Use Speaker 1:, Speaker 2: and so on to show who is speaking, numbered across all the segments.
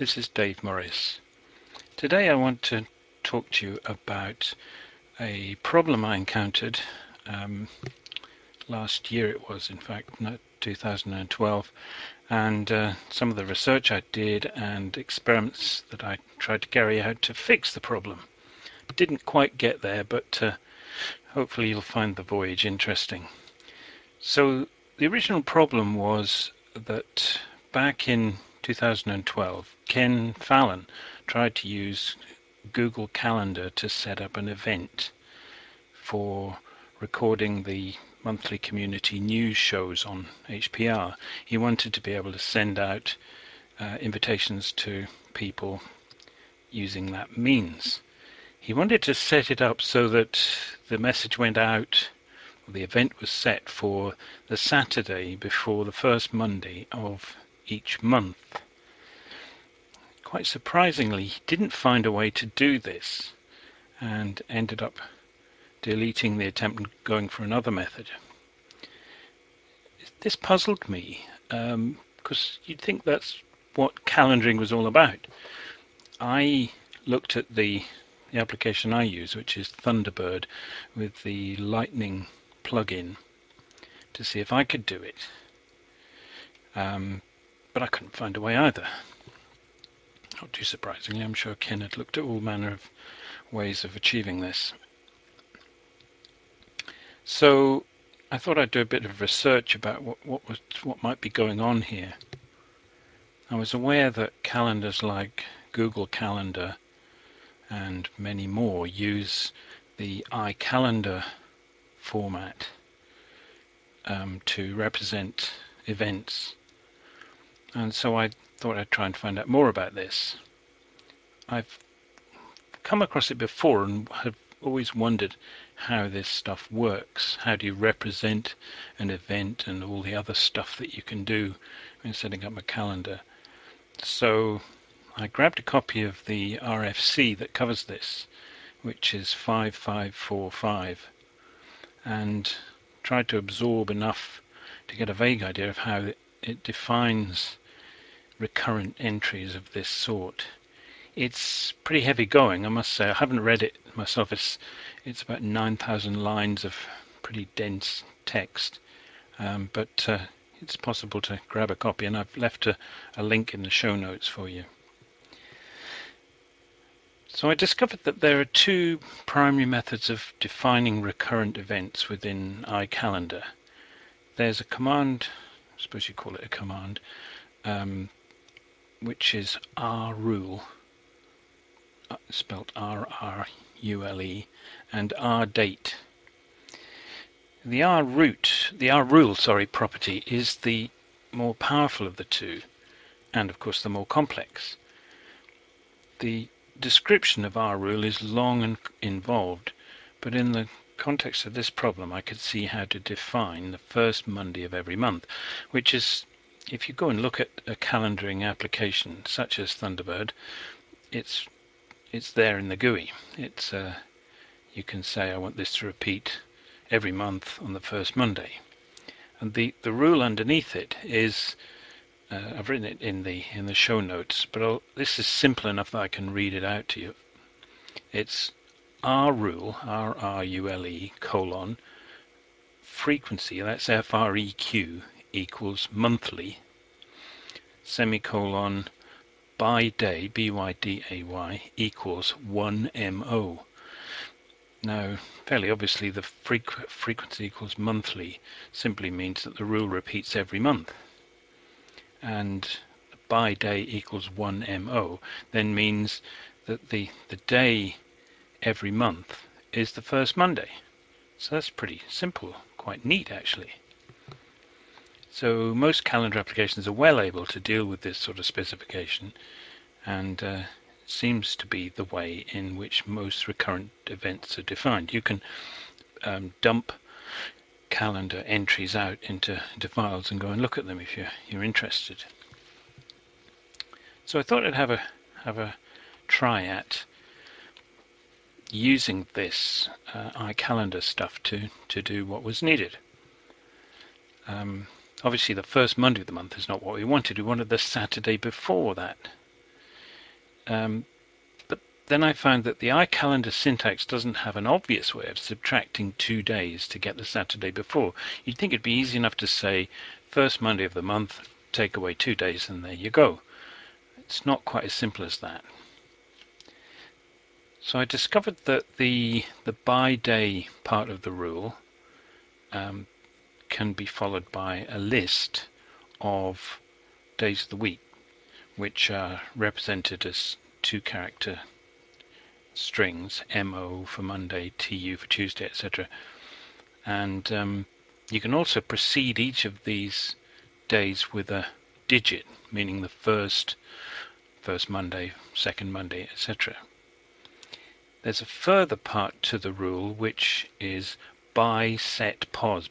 Speaker 1: this is Dave Morris. Today I want to talk to you about a problem I encountered last year. It was, in fact, 2012, and some of the research I did and experiments that I tried to carry out to fix the problem. Didn't quite get there, but hopefully you'll find the voyage interesting. So the original problem was that back in 2012, Ken Fallon tried to use Google Calendar to set up an event for recording the monthly community news shows on HPR. He wanted to be able to send out invitations to people using that means. He wanted to set it up so that the message went out, or the event was set for the Saturday before the first Monday of each month. Quite surprisingly, he didn't find a way to do this and ended up deleting the attempt and going for another method. This puzzled me because you'd think that's what calendaring was all about. I looked at the application I use, which is Thunderbird, with the Lightning plugin, to see if I could do it, but I couldn't find a way either. Not too surprisingly, I'm sure Ken had looked at all manner of ways of achieving this. So I thought I'd do a bit of research about what might be going on here. I was aware that calendars like Google Calendar and many more use the iCalendar format to represent events, and so I thought I'd try and find out more about this. I've come across it before and have always wondered how this stuff works. How do you represent an event and all the other stuff that you can do when setting up a calendar? So I grabbed a copy of the RFC that covers this, which is 5545, and tried to absorb enough to get a vague idea of how it defines recurrent entries of this sort. It's pretty heavy going, I must say. I haven't read it myself. It's about 9,000 lines of pretty dense text, but it's possible to grab a copy, and I've left a link in the show notes for you. So I discovered that there are two primary methods of defining recurrent events within iCalendar. There's a command, I suppose you call it a command, which is rrule, spelled R-R-U-L-E, and rdate. The rrule property is the more powerful of the two, and of course the more complex. The description of rrule is long and involved, but in the context of this problem I could see how to define the first Monday of every month, which is, if you go and look at a calendaring application such as Thunderbird, it's there in the GUI. You can say I want this to repeat every month on the first Monday, and the rule underneath it is I've written it in the show notes, but this is simple enough that I can read it out to you. It's rrule, R-R-U-L-E, colon, frequency, that's F-R-E-Q, equals monthly, semicolon, by day, B-Y-D-A-Y, equals 1MO. Now, fairly obviously, the frequency equals monthly simply means that the rule repeats every month. And by day equals 1MO then means that the day every month is the first Monday. So that's pretty simple, quite neat actually. So most calendar applications are well able to deal with this sort of specification, and seems to be the way in which most recurrent events are defined. You can dump calendar entries out into files and go and look at them if you're interested. So I thought I'd have a try at using this iCalendar stuff to do what was needed. Obviously the first Monday of the month is not what we wanted. We wanted the Saturday before that. But then I found that the iCalendar syntax doesn't have an obvious way of subtracting 2 days to get the Saturday before. You'd think it'd be easy enough to say first Monday of the month, take away 2 days, and there you go. It's not quite as simple as that. So I discovered that the by day part of the rule can be followed by a list of days of the week, which are represented as 2-character strings, MO for Monday, TU for Tuesday, etc. And you can also precede each of these days with a digit, meaning the first Monday, second Monday, etc. There's a further part to the rule which is bysetpos,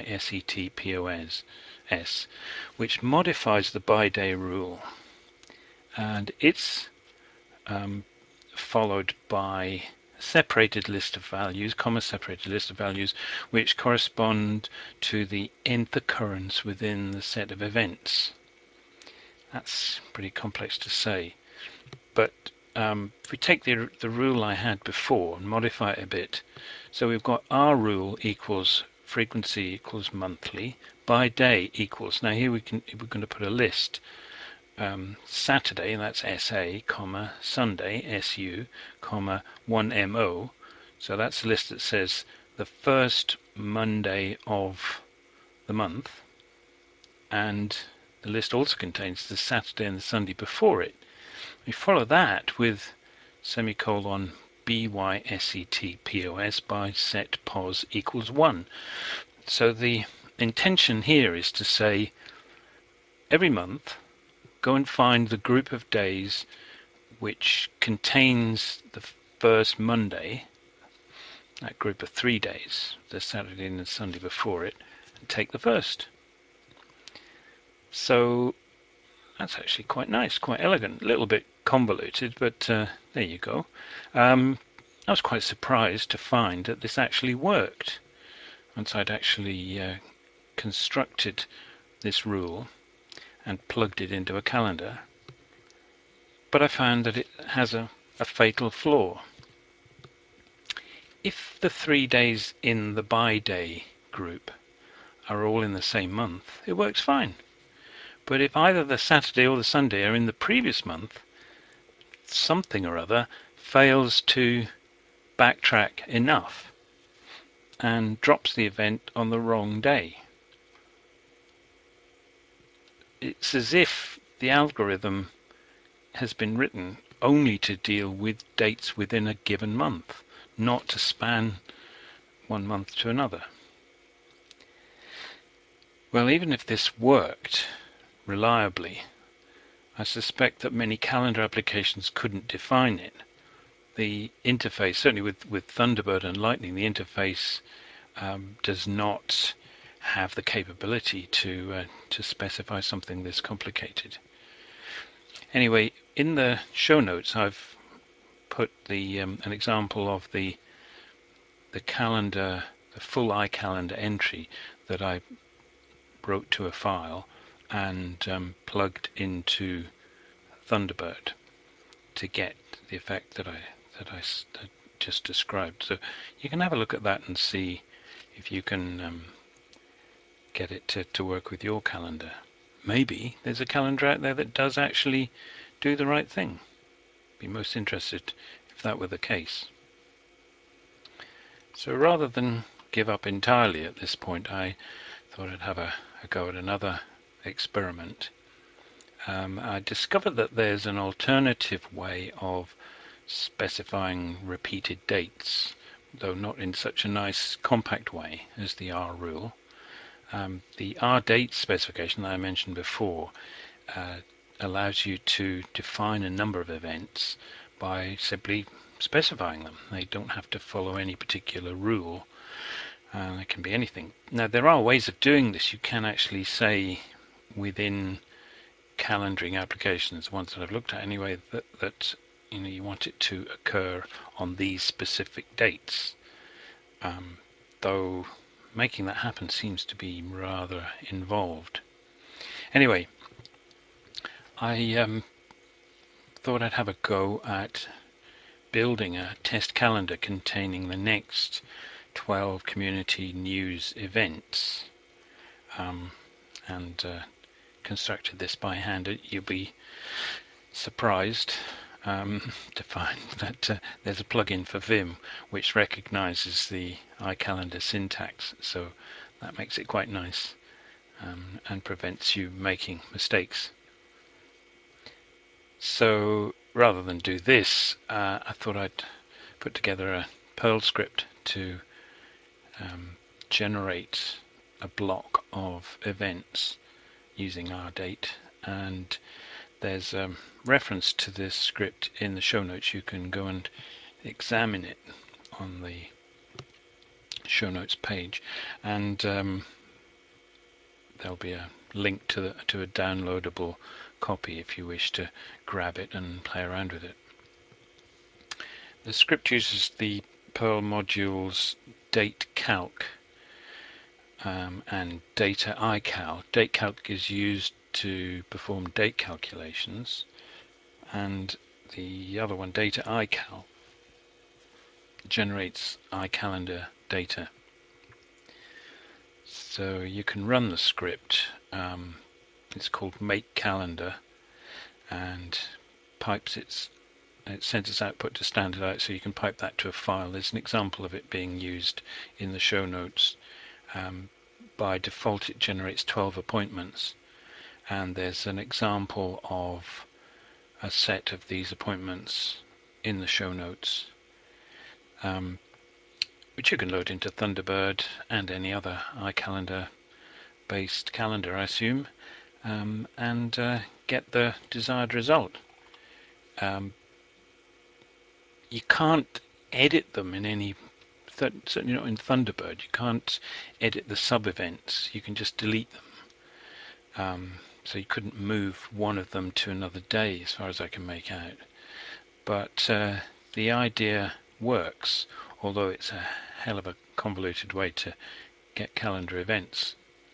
Speaker 1: BYSETPOS, which modifies the by day rule, and it's followed by a separated list of values, comma separated list of values, which correspond to the nth occurrence within the set of events. That's pretty complex to say, but if we take the rule I had before and modify it a bit, so we've got our rule equals frequency equals monthly, by day equals, now here we're going to put a list, Saturday, that's SA, comma, Sunday, SU, comma, 1MO. So that's a list that says the first Monday of the month, and the list also contains the Saturday and the Sunday before it. We follow that with semicolon BYSETPOS, by set pos equals 1. So the intention here is to say every month go and find the group of days which contains the first Monday, that group of 3 days, the Saturday and the Sunday before it, and take the first. So that's actually quite nice, quite elegant, a little bit convoluted, but there you go. I was quite surprised to find that this actually worked once I'd actually constructed this rule and plugged it into a calendar. But I found that it has a fatal flaw. If the 3 days in the by day group are all in the same month, it works fine. But if either the Saturday or the Sunday are in the previous month, something or other fails to backtrack enough and drops the event on the wrong day. It's as if the algorithm has been written only to deal with dates within a given month, not to span one month to another. Well, even if this worked reliably, I suspect that many calendar applications couldn't define it. The interface, certainly with Thunderbird and Lightning, the interface does not have the capability to specify something this complicated. Anyway, in the show notes I've put an example of the calendar, the full iCalendar entry that I wrote to a file and plugged into Thunderbird to get the effect that I just described. So you can have a look at that and see if you can get it to work with your calendar. Maybe there's a calendar out there that does actually do the right thing. Be most interested if that were the case. So rather than give up entirely at this point, I thought I'd have a go at another experiment. I discovered that there's an alternative way of specifying repeated dates, though not in such a nice compact way as the R rule. The R date specification that I mentioned before allows you to define a number of events by simply specifying them. They don't have to follow any particular rule. It can be anything. Now, there are ways of doing this. You can actually say within calendaring applications, ones that I've looked at anyway, that you want it to occur on these specific dates. Though making that happen seems to be rather involved. Anyway, I thought I'd have a go at building a test calendar containing the next 12 community news events, and constructed this by hand. You'll be surprised to find that there's a plugin for Vim which recognizes the iCalendar syntax, so that makes it quite nice, and prevents you making mistakes. So rather than do this, I thought I'd put together a Perl script to generate a block of events using rdate, and there's a reference to this script in the show notes. You can go and examine it on the show notes page, and there'll be a link to a downloadable copy if you wish to grab it and play around with it. The script uses the Perl modules dateCalc and data iCal. dateCalc is used to perform date calculations, and the other one, data iCal, generates iCalendar data. So you can run the script. It's called make calendar, and it sends its output to standard out, so you can pipe that to a file. There's an example of it being used in the show notes. By default it generates 12 appointments, and there's an example of a set of these appointments in the show notes, which you can load into Thunderbird and any other iCalendar based calendar, I assume, and get the desired result. You can't edit them in any, certainly not in Thunderbird. You can't edit the sub-events. You can just delete them. So you couldn't move one of them to another day, as far as I can make out. But the idea works, although it's a hell of a convoluted way to get calendar events.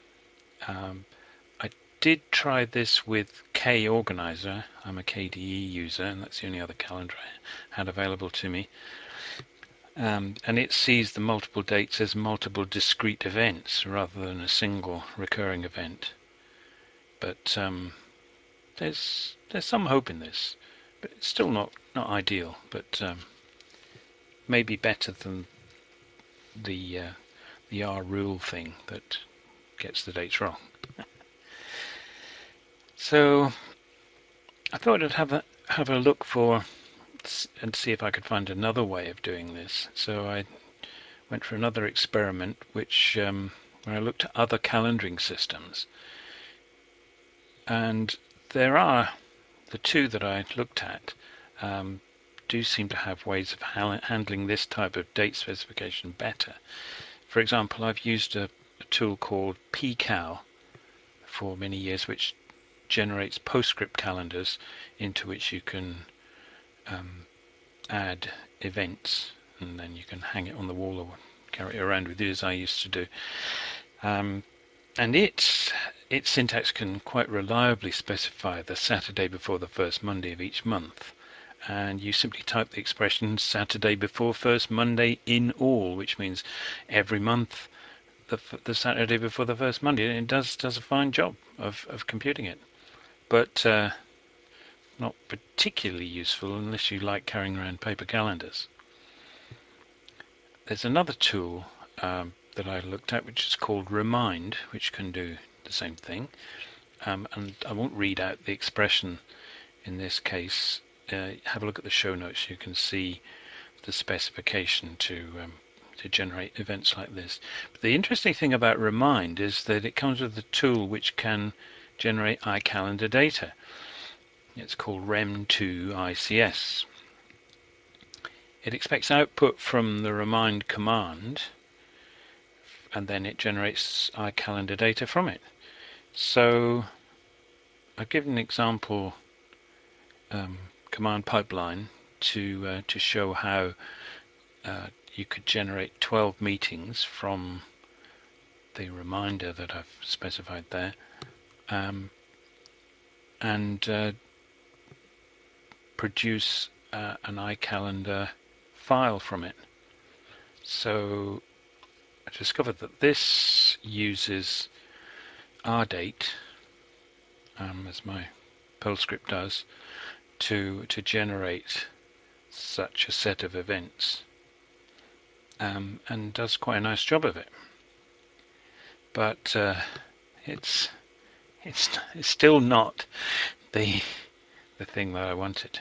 Speaker 1: I did try this with K-Organizer. I'm a KDE user, and that's the only other calendar I had available to me. And it sees the multiple dates as multiple discrete events rather than a single recurring event. But there's some hope in this, but it's still not ideal. But maybe better than the R rule thing that gets the dates wrong. So I thought I'd have a look for and see if I could find another way of doing this. So I went for another experiment, which where I looked at other calendaring systems, and there are the two that I looked at do seem to have ways of handling this type of date specification better. For example, I've used a tool called pcal for many years, which generates PostScript calendars into which you can add events, and then you can hang it on the wall or carry it around with you, as I used to do. And its syntax can quite reliably specify the Saturday before the first Monday of each month, and you simply type the expression Saturday before first Monday in all, which means every month the Saturday before the first Monday, and it does a fine job of computing it. But not particularly useful unless you like carrying around paper calendars. There's another tool that I looked at, which is called Remind, which can do the same thing. And I won't read out the expression in this case. Have a look at the show notes. You can see the specification to generate events like this. But the interesting thing about Remind is that it comes with a tool which can generate iCalendar data. It's called Rem2 ICS. It expects output from the Remind command, and then it generates iCalendar data from it. So I've given an example command pipeline to show how you could generate 12 meetings from the reminder that I've specified there, and produce an iCalendar file from it. So I discovered that this uses rdate, as my Perl script does, to generate such a set of events, and does quite a nice job of it. But it's still not the thing that I wanted.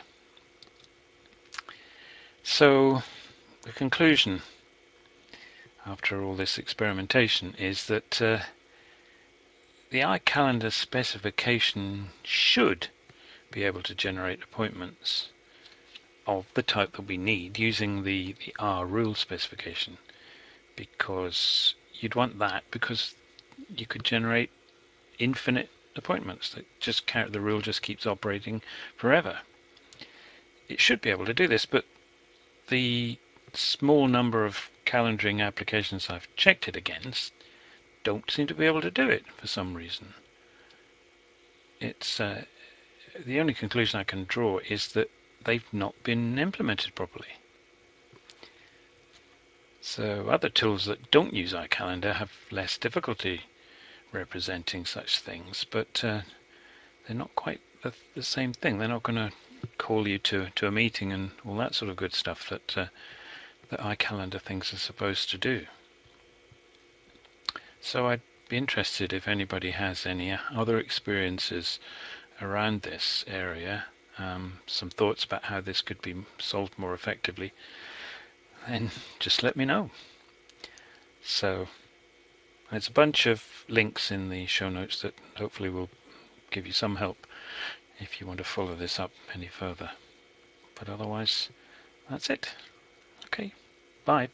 Speaker 1: So the conclusion after all this experimentation is that the iCalendar specification should be able to generate appointments of the type that we need using the R rule specification, because you'd want that because you could generate infinite appointments that just count. The rule just keeps operating forever. It should be able to do this, but the small number of calendaring applications I've checked it against don't seem to be able to do it for some reason. It's the only conclusion I can draw is that they've not been implemented properly. So other tools that don't use iCalendar have less difficulty representing such things, but they're not quite the same thing. They're not going to call you to a meeting and all that sort of good stuff that iCalendar things are supposed to do. So I'd be interested if anybody has any other experiences around this area, some thoughts about how this could be solved more effectively, then just let me know. So there's a bunch of links in the show notes that hopefully will give you some help if you want to follow this up any further. But otherwise, that's it. Okay, bye.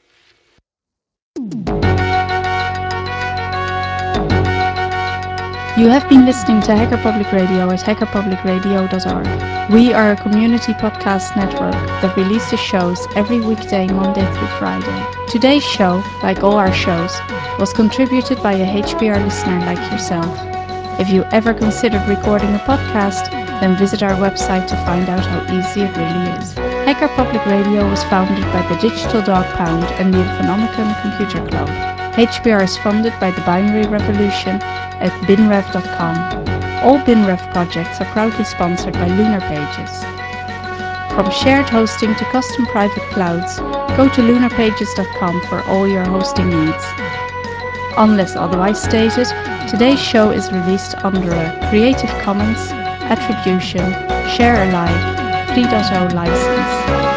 Speaker 2: You have been listening to Hacker Public Radio at hackerpublicradio.org. We are a community podcast network that releases shows every weekday, Monday through Friday. Today's show, like all our shows, was contributed by a HPR listener like yourself. If you ever considered recording a podcast, then visit our website to find out how easy it really is. Hacker Public Radio was founded by the Digital Dog Pound and the Infonomicon Computer Club. HPR is funded by the Binary Revolution at binrev.com. All BinRev projects are proudly sponsored by Lunar Pages. From shared hosting to custom private clouds, go to lunarpages.com for all your hosting needs. Unless otherwise stated, today's show is released under a Creative Commons Attribution Share Alike 3.0 license.